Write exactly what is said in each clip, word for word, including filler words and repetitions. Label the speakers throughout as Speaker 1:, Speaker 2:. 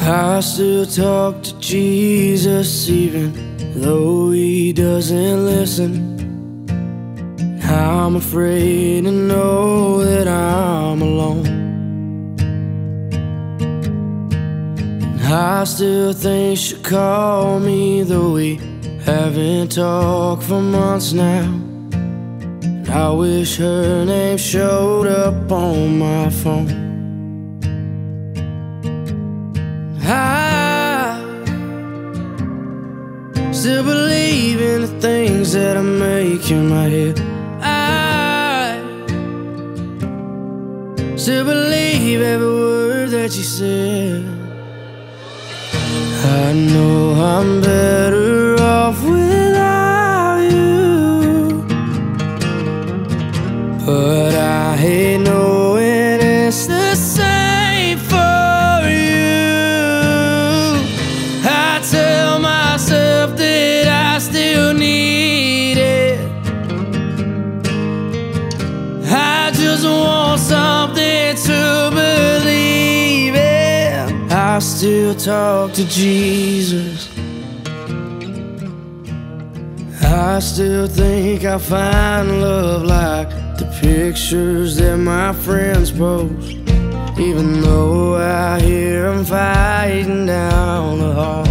Speaker 1: I still talk to Jesus even though he doesn't listen. I'm afraid to know that I'm alone. And I still think she'll call me, though we haven't talked for months now. And I wish her name showed up on my phone. I still believe in the things that I make in my head. I still believe every word that you said. I know I'm better off without you, but I hate knowing it's the same for you. I tell myself that I still need it. I just want something to believe in. I still talk to Jesus. I still think I'll find love like the pictures that my friends post, even though I hear them fighting down the hall.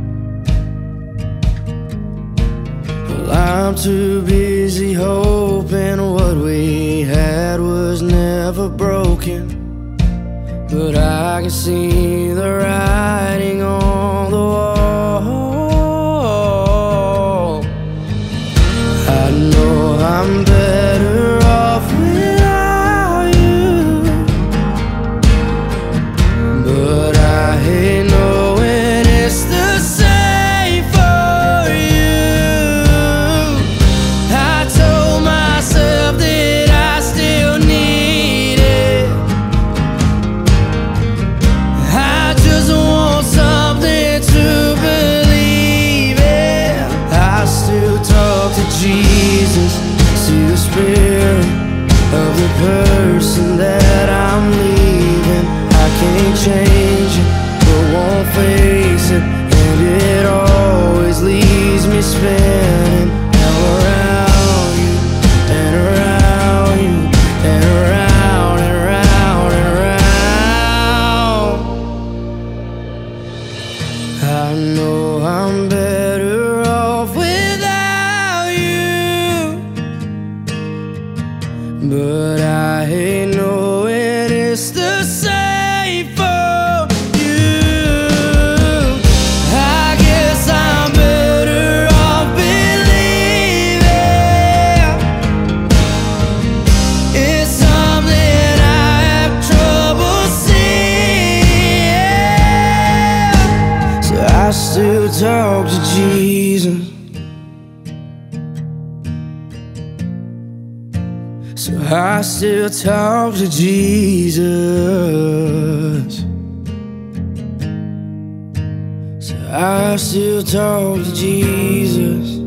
Speaker 1: Well, I'm too busy hoping what we had was never broken, but I can see the writing on the wall. I know I'm better off without you, but I hate knowing it's the same for you. I told myself that I still need it. I just want something to believe in. I still talk to Jesus, see the spirit of the person that I'm leaving. I can't change it, but won't face it, and it always leaves me spinning all around you, and around you, and around, and around, and around. I know I'm better off without you, but I hate knowing it's the same for you. I guess I'm better off believing it's something I have trouble seeing. So I still talk to Jesus. So I still talk to Jesus. So I still talk to Jesus.